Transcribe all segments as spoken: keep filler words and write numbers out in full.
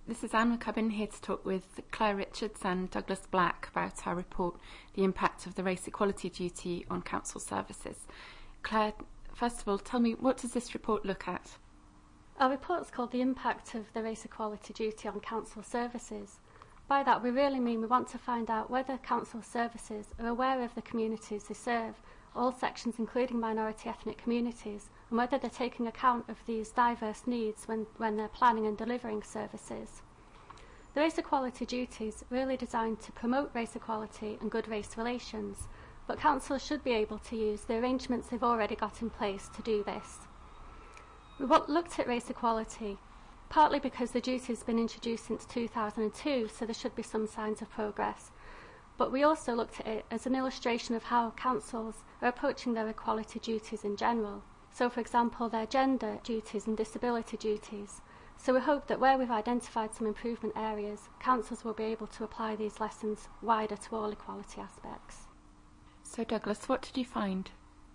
This is Anne McCubbin here to talk with Claire Richards and Douglas Black about our report, The Impact of the Race Equality Duty on Council Services. Claire, first of all, tell me, what does this report look at? Our report is called The Impact of the Race Equality Duty on Council Services. By that we really mean we want to find out whether council services are aware of the communities they serve, all sections including minority ethnic communities, and whether they're taking account of these diverse needs when, when they're planning and delivering services. The race equality duty is really designed to promote race equality and good race relations, but councils should be able to use the arrangements they've already got in place to do this. We looked at race equality partly because the duty has been introduced since two thousand two, so there should be some signs of progress. But we also looked at it as an illustration of how councils are approaching their equality duties in general. So, for example, their gender duties and disability duties. So we hope that where we've identified some improvement areas, councils will be able to apply these lessons wider to all equality aspects. So, Douglas, what did you find?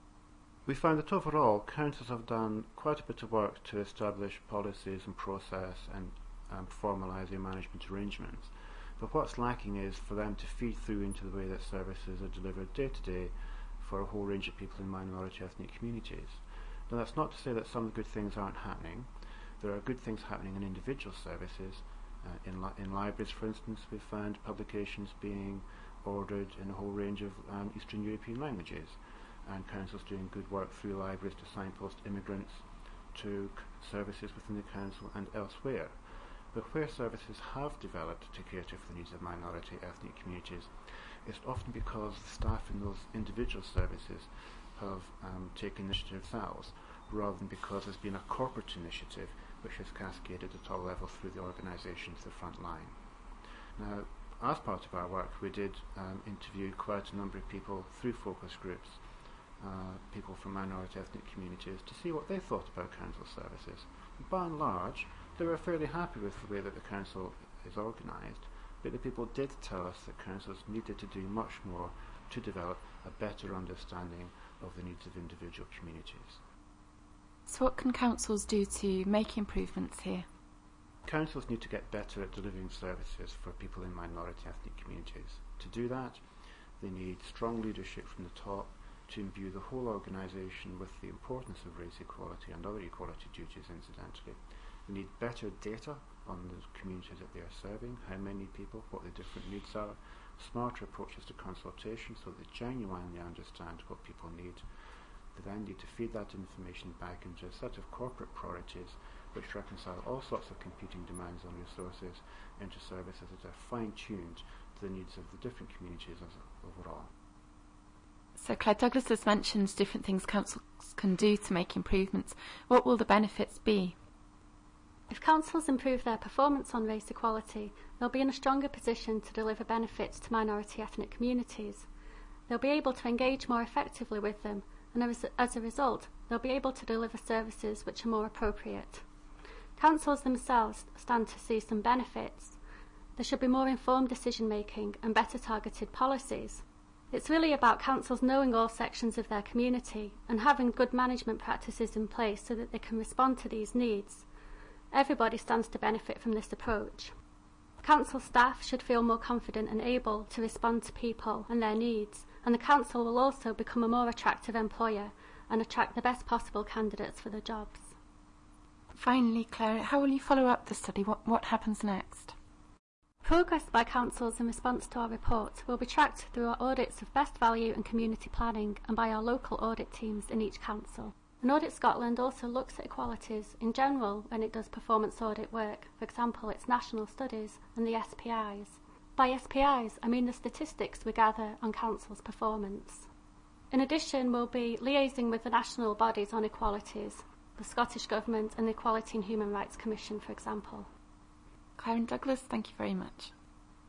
We found that overall, councils have done quite a bit of work to establish policies and process and um, formalise their management arrangements. But what's lacking is for them to feed through into the way that services are delivered day to day for a whole range of people in minority ethnic communities. Now, that's not to say that some of the good things aren't happening. There are good things happening in individual services. Uh, in, li in libraries, for instance, we've found publications being ordered in a whole range of um, Eastern European languages, and councils doing good work through libraries to signpost immigrants to services within the council and elsewhere. But where services have developed to cater for the needs of minority ethnic communities, it's often because the staff in those individual services have um, taken initiative themselves, rather than because there's been a corporate initiative which has cascaded at all levels through the organisation to the front line. Now, as part of our work, we did um, interview quite a number of people through focus groups, uh, people from minority ethnic communities, to see what they thought about council services. By and large, they were fairly happy with the way that the council is organised, but the people did tell us that councils needed to do much more to develop a better understanding of the needs of individual communities. So what can councils do to make improvements here? Councils need to get better at delivering services for people in minority ethnic communities. To do that, they need strong leadership from the top to imbue the whole organisation with the importance of race equality and other equality duties, incidentally. We need better data on the communities that they are serving, how many people, what the different needs are, smarter approaches to consultation so that they genuinely understand what people need. They then need to feed that information back into a set of corporate priorities which reconcile all sorts of competing demands on resources into services that are fine-tuned to the needs of the different communities as overall. So Claire, Douglas has mentioned different things councils can do to make improvements. What will the benefits be? If councils improve their performance on race equality, they'll be in a stronger position to deliver benefits to minority ethnic communities. They'll be able to engage more effectively with them, and as a, as a result, they'll be able to deliver services which are more appropriate. Councils themselves stand to see some benefits. There should be more informed decision making and better targeted policies. It's really about councils knowing all sections of their community and having good management practices in place so that they can respond to these needs. Everybody stands to benefit from this approach. Council staff should feel more confident and able to respond to people and their needs, and the council will also become a more attractive employer and attract the best possible candidates for the jobs. Finally, Claire, how will you follow up the study? What, what happens next? Progress by councils in response to our report will be tracked through our audits of best value and community planning and by our local audit teams in each council. And Audit Scotland also looks at equalities in general when it does performance audit work, for example its national studies and the S P Is. By S P Is I mean the statistics we gather on councils' performance. In addition, we'll be liaising with the national bodies on equalities, the Scottish Government and the Equality and Human Rights Commission, for example. Claire and Douglas, thank you very much.